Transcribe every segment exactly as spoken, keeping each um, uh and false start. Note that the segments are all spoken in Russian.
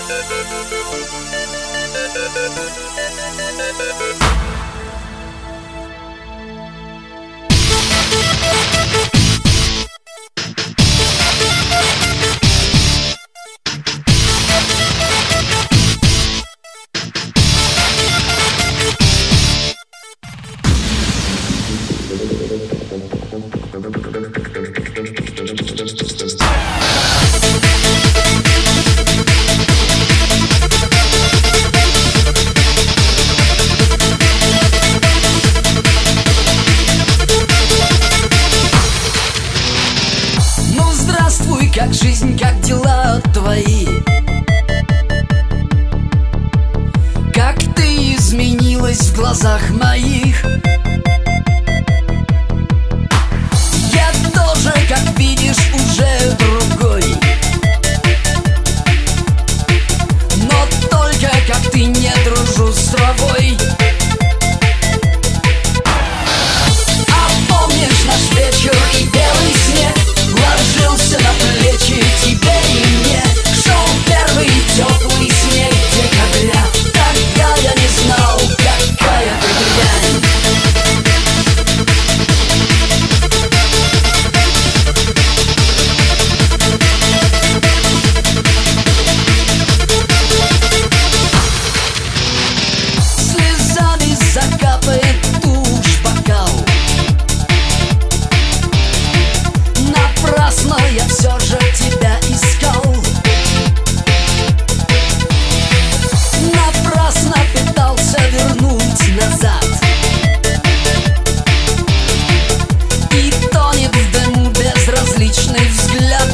Как жизнь, как дела твои? Как ты изменилась в глазах моих? Я тоже, как видишь, уже другой. Но только как ты не дружу с травой. А помнишь наш вечер и белый снег? Ложился на плечи тебе и мне. Шел первый теплый снег декабря. Тогда я не знал, какая ты дрянь. Слезами закапает тушь бокал. Напрасно я все же тебя искал. Напрасно пытался вернуть назад. И тонет в дыму безразличный взгляд.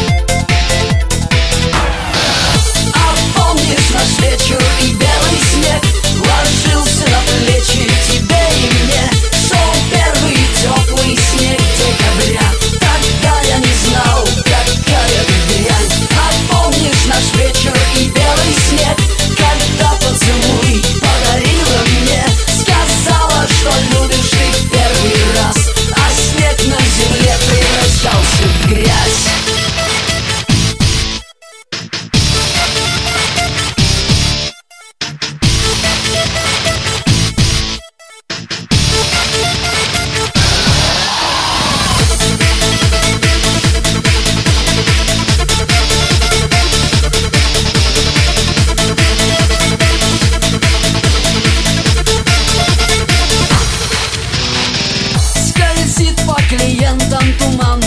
А помнишь наш вечер и белый снег? Ложился на плечи тебе и мне. Шел первый теплый снег декабря. Тогда я не знал, какая ты дрянь. А помнишь наш вечер и белый снег? Когда поцелуй подарила мне. Сказала, что любишь ты в первый раз. А снег на земле превращался в грязь. Скользит по клиентам туман